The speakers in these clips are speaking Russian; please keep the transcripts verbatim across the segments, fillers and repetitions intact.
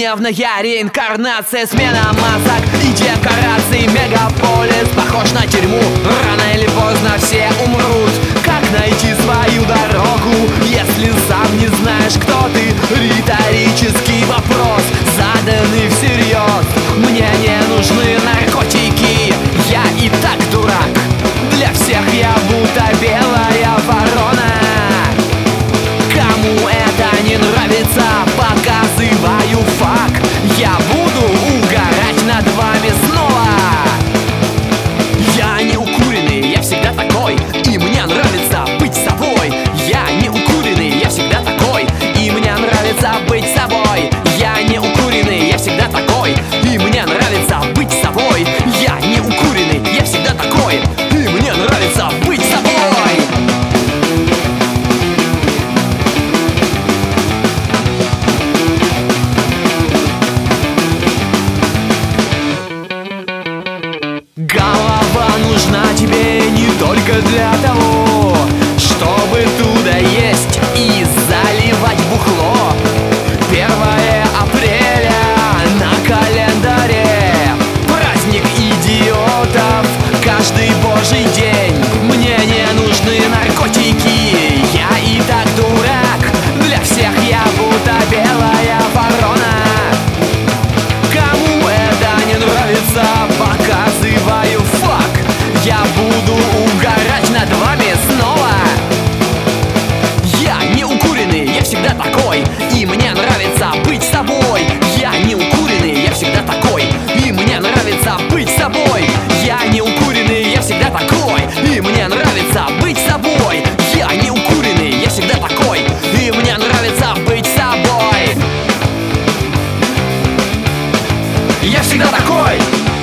Ежедневная реинкарнация, смена масок и декораций. Мегаполис похож на тюрьму, рано или поздно все умрут. Как найти свою дорогу, если сам не знаешь, кто ты? Риторический вопрос, заданный всерьез. Мне не нужны наркотики, я и так дурак. Для всех я будто белая ворона. Кому это не нравится, показываю факт. Я буду угорать над вами снова. Я не укуренный, я всегда такой, и мне нравится быть собой. Я не укуренный, я всегда такой, и мне нравится быть собой. Я не укуренный, я всегда такой, и мне нравится быть собой. Я не укуренный, я всегда такой, и мне нравится быть собой. Голова нужна тебе не только для того, чтобы туда есть и заливать бухло. Первое апреля на календаре, праздник идиотов каждый божий день. Мне не нужны наркотики, я и так дурак. Для всех я будто белая ворона. Кому это не нравится, показываю факт. Я буду угорать над вами снова. Я не укуренный, я всегда такой, и мне нравится быть собой. Я не укуренный, я всегда такой, и мне нравится быть собой. Я не укуренный, я всегда такой, и мне нравится быть собой. Я не укуренный, я всегда такой, и мне нравится быть собой. Я всегда такой.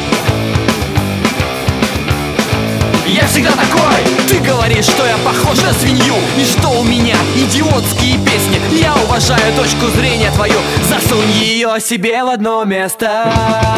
Я всегда такой. Ты говоришь, что я похож на свинью, и что у меня идиотские песни. Я уважаю точку зрения твою, засунь ее себе в одно место.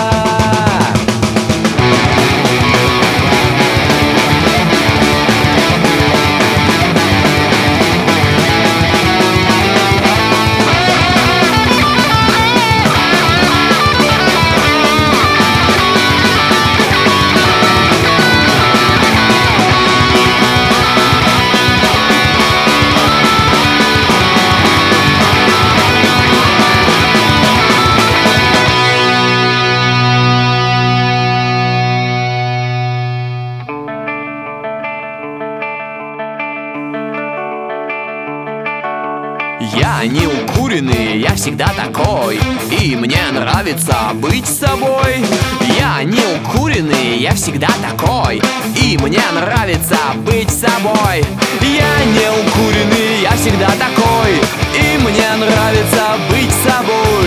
Я не укуренный, я всегда такой, и мне нравится быть собой. Я не укуренный, я всегда такой, и мне нравится быть собой. Я не укуренный, я всегда такой, и мне нравится быть собой.